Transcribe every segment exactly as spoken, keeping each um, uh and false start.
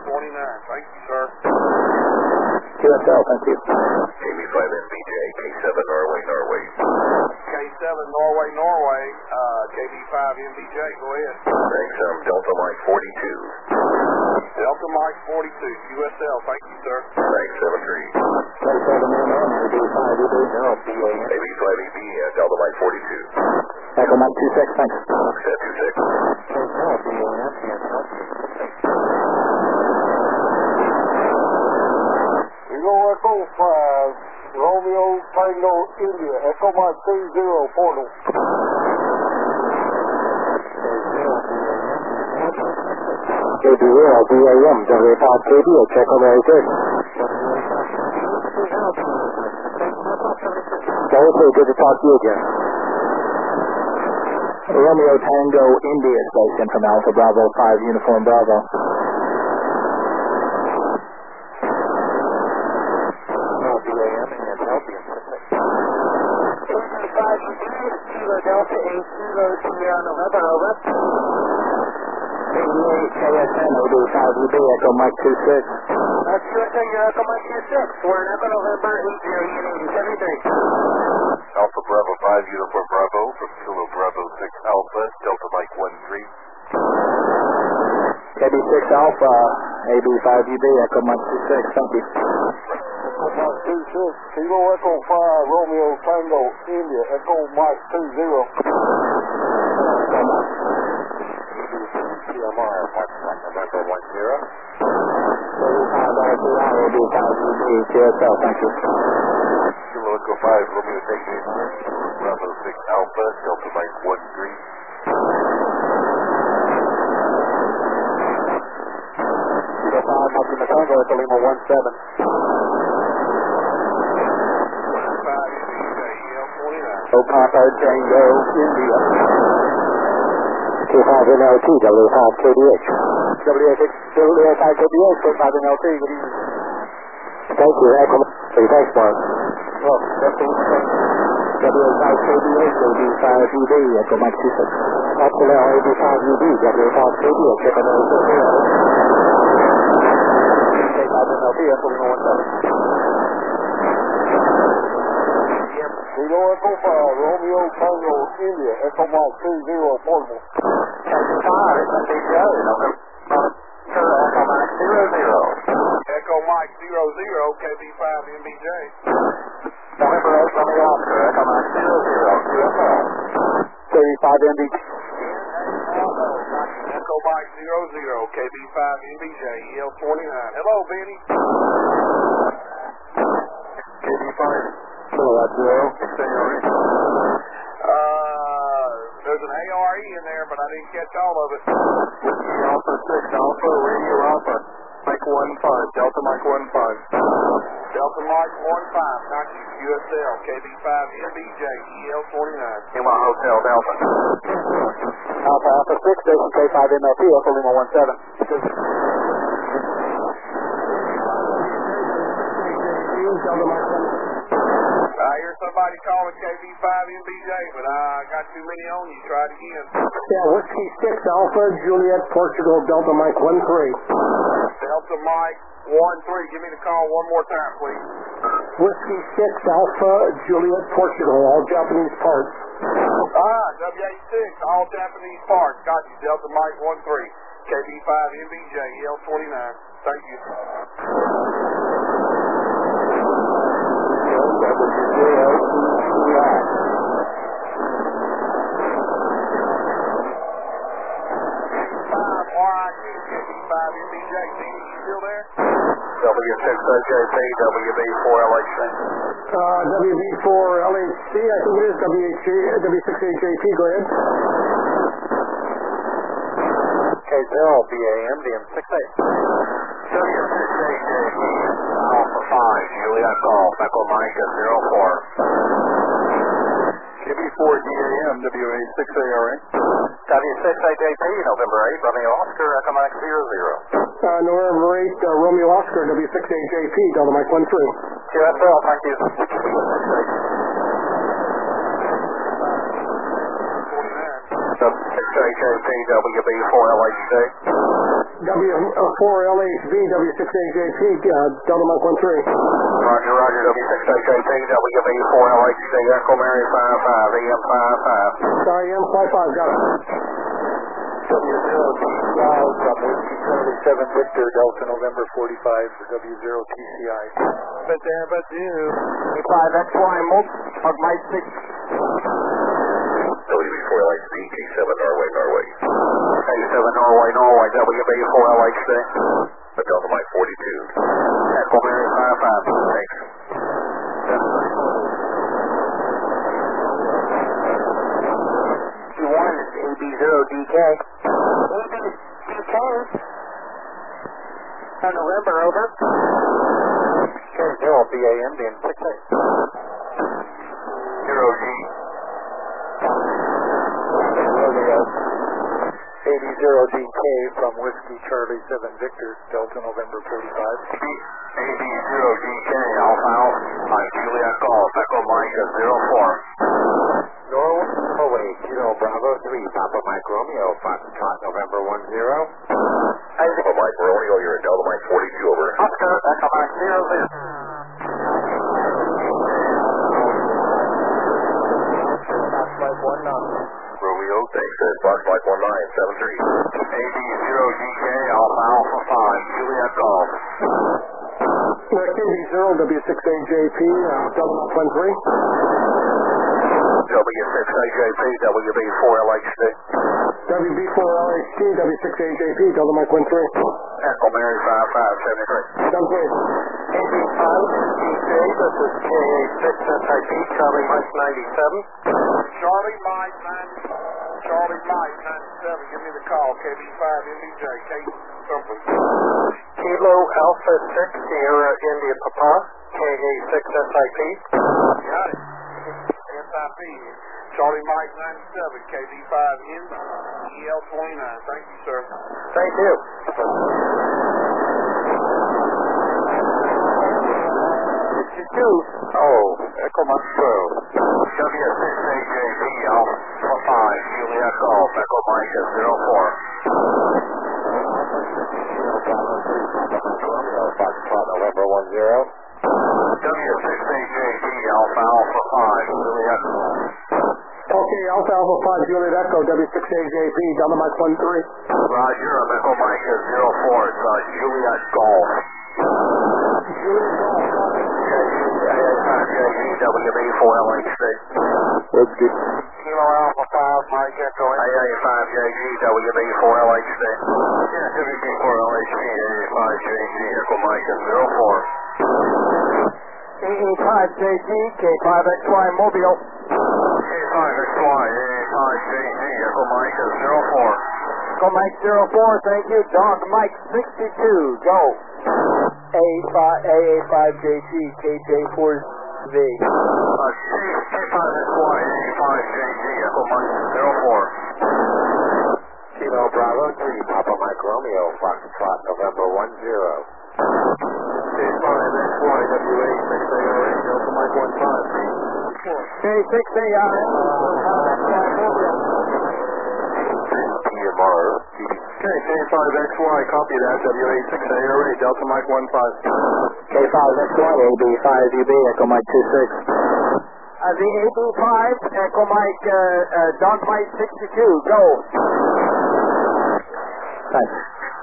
twenty-nine. Thank you, sir. Q S L, thank you. K B five N B J, K seven Norway, Norway. K seven Norway, Norway, uh, K B five N B J, go ahead. Thanks, um, Delta Mike forty-two. Delta Mike forty-two, Q S L, thank you, sir. Thanks, seven three. K seven M M, A B five E B, zero, B A M. A B five E B, uh, Delta Mike forty-two. Echo Mike two six, thanks. Set two six. K L, B A M, and help. Eagle Echo five, Romeo Tango India, Echo Mike two zero, portal. K B zero, B A M, W five K B, check on very good. Okay, good to talk to you again. Romeo Tango India station from Alpha Bravo five, Uniform Bravo. Delta eight zero Sierra November, over. eighty-eight K S N, O D five U B, Echo Mike two six. That's Q S N, you're Echo Mike two six. We're in Echo November eight zero Unit seventy-three. Alpha Bravo five, Uniform Bravo, from Kilo Bravo six Alpha, Delta Mike one three. K B six Alpha, A B five U B, Echo Mike two six, thank you. Echo Mike two six, Kilo Echo five, Romeo Tango India, Echo Mike two zero. C M R, November one zero. thirty-five R T I, A B five U B, Q S L, thank you. Kilo Echo five, Romeo Tango Bravo six Alpha, Delta Mike one three. Kilo five, Alpha Tango, Echo Lima one seven. O Papa Tango India. K five N L T, W five K D H. W five K D H, K five N L T, good evening. Thank you, Echo three, thanks, Mark. Well, that's the W five K D H, A B five U B, Echo Mike two six. Echo A B five U B, W five K D H, Echo Mike two six. K five N L T, Echo Lima one seven. Kilo Echo five, Romeo Tango India, Echo Mike two zero, portable. Echo five, it's N B J, November. Echo Mike zero zero. Echo Mike zero zero, K B five N B J. November eight, Romeo Oscar, Echo Mike zero zero, Q S L. thirty-five N B J. Echo Mike zero zero, K B five N B J, E L twenty-nine. Hello, Benny. K B five. Hello, that's zero. Uh, there's an A R E in there, but I didn't catch all of it. Whiskey Alpha six Alpha, Radio Alpha, Mike one five, Delta Mike one five. Delta Mike one five, got you, Q S L, K B five N B J, E L twenty-nine. Lima Hotel Delta. Alpha Alpha six, station K five M L T, Echo Lima one seven. I hear somebody calling K B five N B J, but I got too many on you. Try it again. Yeah, Whiskey six Alpha, Juliet, Portugal, Delta Mike one three. Delta Mike one three. Give me the call one more time, please. Whiskey six Alpha, Juliet, Portugal, all Japanese parts. Ah, W eight six, all Japanese parts. Got you, Delta Mike one three. K B five N B J, E L twenty-nine. Thank you. W six J P, W B four L H C. Uh, W B four L H C, I think it is W six H J P, go ahead. K zero B A M, D M six eight. W six H J P, Alpha five, Juliet Golf, Echo Mike zero four. K B four D A M, W A six A R A. W six A J P, November eight, Romeo Oscar, Echo Mike zero zero. Uh, November eight, uh, Romeo Oscar, W six A J P, Delta Mike one three. Q S L, thank you. W six A J P, W B four L H C. W four L H B, W six A J P, uh, Delta Mike one three. Roger, roger, W six A J P, W B four L H C, Echo Mary five five, E M five five. Sorry, M five five, got it. W zero T five from Whiskey Charlie seven Victor, Delta November forty-five for W zero T C I. But there, but you. K five X Y, Mulch, Hug Mike six. W B four L H C, K seven Norway, Norway. K seven Norway, Norway, W B four L H C. Delta Mike forty-two. Echo Mary five five. Thanks. Q one is A B zero D K. A B D K. On November, over. K zero B A M, Indian six eight. Zero G. A B zero D K from Whiskey Charlie seven Victor, Delta November forty-five. A B zero D K, Alpha Alpha, Juliet Golf, Echo Mike zero four. Norway, Norway, Kilo Bravo three, Papa Mike Romeo, Foxtrot November one zero. Delta Mike Romeo, you're at Delta Mike forty-two, over. Oscar, Echo Mike zero zero. Fox Mike one nine. Romeo, thanks. Uh, Fox Mike one nine seven three. A B zero D K, Alpha Alpha five, Juliet Golf. Uh, K B zero, W six A J P, uh, Delta Mike one three. W six A J P, W B four L H C. W B four L H C, W six A J P, Delta Mike one three. Echo Mary five five seven three. Sounds great. A B five D J, this is K A six S I P, Charlie Mike ninety-seven. Charlie Mike ninety, Charlie Mike ninety-seven, give me the call. K B five M B J, K something. Kilo Alpha six, Sierra India Papa, K A six S I P. Got it. S I P, Charlie Mike ninety-seven, K B five M E L twenty-nine. Thank you, sir. Thank you. sixty-two. Oh, Echo Mike twelve. W six A J P, Alpha five, Juliet Golf, Echo Mike zero four. Foxtrot November one zero. W six A J P, Alpha Alpha five, Juliet Golf. Okay, Alpha Alpha five, Juliet Echo, W six A J P, Delta Mike one three. Roger, I'm Echo Mike zero four, it's uh, Juliet Golf. Juliet Golf. W B four L H C. Whiskey. Kilo Alpha five, Mike Echo. A A five J G, W B four L H C. Yeah, W B four L H C, A A five J G, Echo Mike zero four. A A five J G, K five X Y Mobile. K five X Y, A A five J G, Echo Mike zero four. Echo Mike zero four, thank you. Dog Mike sixty-two, go. A A five J G, K J four V. Uh, K five X Y, A A five J G, Echo Mike zero four. Kilo Bravo three, Papa Mike Romeo, Foxtrot November one zero. K five X Y, W A six A R A, Delta Mike one five. K six A R A. P M R. Okay, K five X Y, copy that, W A six A R A, Delta Mike one five. K five X Y, A B five U B, Echo Mike two six. Uh, the A B five, Echo Mike, uh, uh, Dog Mike sixty-two, go. Thanks.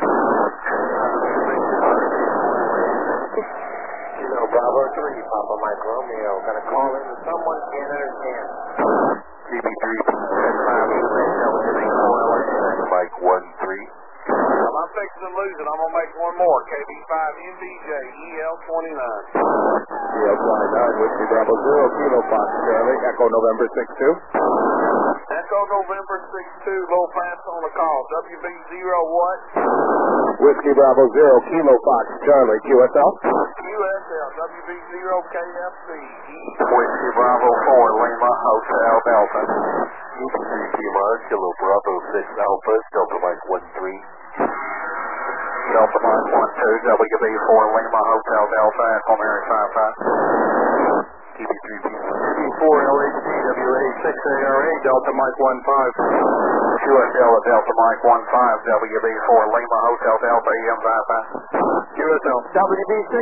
Kilo Bravo three, Papa Mike Romeo, gonna call in to someone can't understand. G B three, X five, W B four L H C, Mike one three. Well, I'm fixing to lose it. I'm going to make one more. K B five M B J, E L twenty-nine. E L twenty-nine, Whiskey Bravo zero, Kilo Fox Charlie, Echo November six two. Echo November six two, low pass on the call. W B zero what? Whiskey Bravo zero, Kilo Fox Charlie, Q S L. Q S L, W B zero K F C. Whiskey Bravo four, Lima Hotel Delta. U B three Lima, Kilo Bravo six Alpha, Delta Mike one three. Delta Mike one two, W B four Lima Hotel Delta, Echo Mary five five. G B three P four L H C, W A six A R A, Delta Mike one five. Q S L at Delta Mike one five, W B four Lima Hotel Delta E M five five. Q S L. W B six.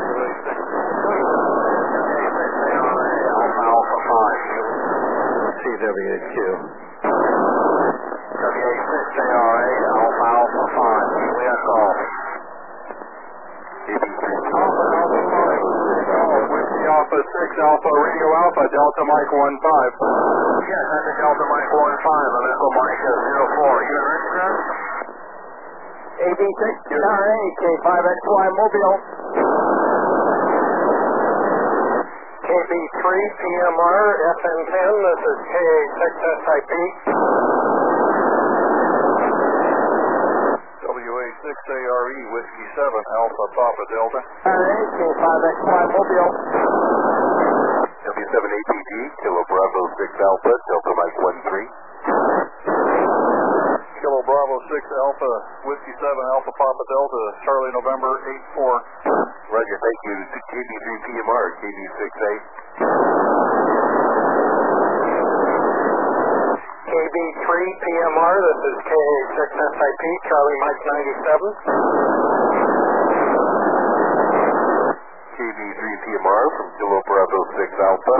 Alpha Alpha five. C W H Q. W A six A R A, Alpha Alpha five. Juliet Golf. Alpha Alpha five. Whiskey Alpha six Alpha Radio Alpha Delta Mike one five. Yes, that's a Delta Mike one five and Echo Mike zero four. You got ready, Chris? A B six T R A, K five X Y Mobile. K B three P M R F N ten, this is K A six S I P. W A six A R E, Whiskey seven, Alpha Papa Delta. T R A, K five X Y Mobile. W seven A P D, Kilo Bravo six Alpha, Delta Mike one three. Kilo Bravo six Alpha, Whiskey seven, Alpha Papa Delta, Charlie November eight four. Roger, thank you. To K B three P M R, K B six A. K B three P M R, this is K A six S I P, Charlie Mike ninety-seven. K B three P M R from Kilo Bravo six Alpha.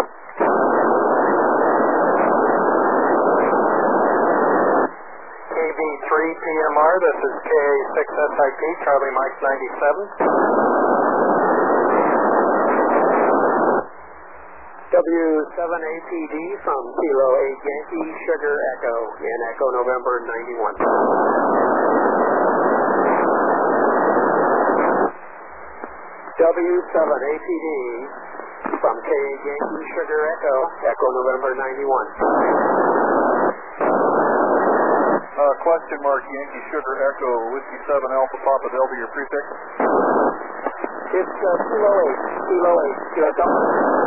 K B three P M R, this is K A six S I P, Charlie Mike ninety-seven. W seven A P D from Kilo eight Yankee, Sugar Echo, in Echo November ninety-one. W seven A P D from K eight Yankee, Sugar Echo, Echo November ninety-one. Uh, question mark Yankee Sugar Echo, Whiskey seven Alpha Papa Delta, your prefix? It's uh, Kilo eight, Kilo eight, Kilo